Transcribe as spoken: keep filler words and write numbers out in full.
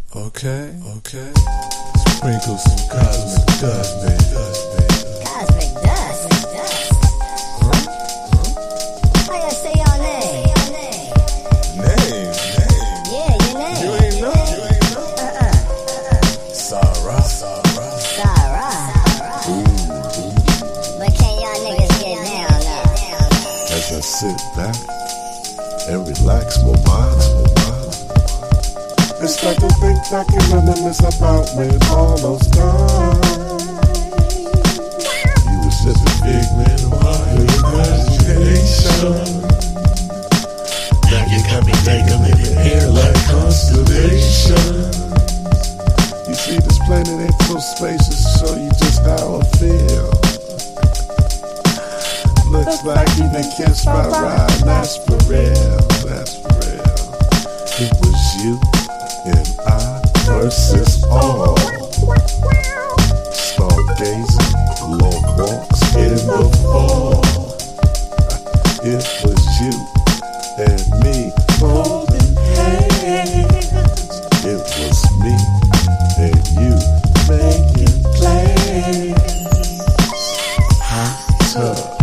Okay, okay. Sprinkle some cosmic dust, baby. Cosmic dust? Huh? How y'all say your name? Name? Name? Yeah, your name. You ain't know? You ain't know? Uh-uh. Uh-uh. Sarah. Sarah. Sarah. Ooh. But can y'all niggas get down now? As I sit back and relax my mind, my mind. It's like a think I can reminisce about when all those times you was just a figment of my imagination. Now you got me thinking in the air like constellation. You see, this planet ain't so spacious, show you just how I feel. Looks like you've been kissed by Ryan, that's for real, that's for real. It was you and I versus all. Stargazing, long walks in the fall. It was you and me holding hands. It was me and you making plans. Hot tub.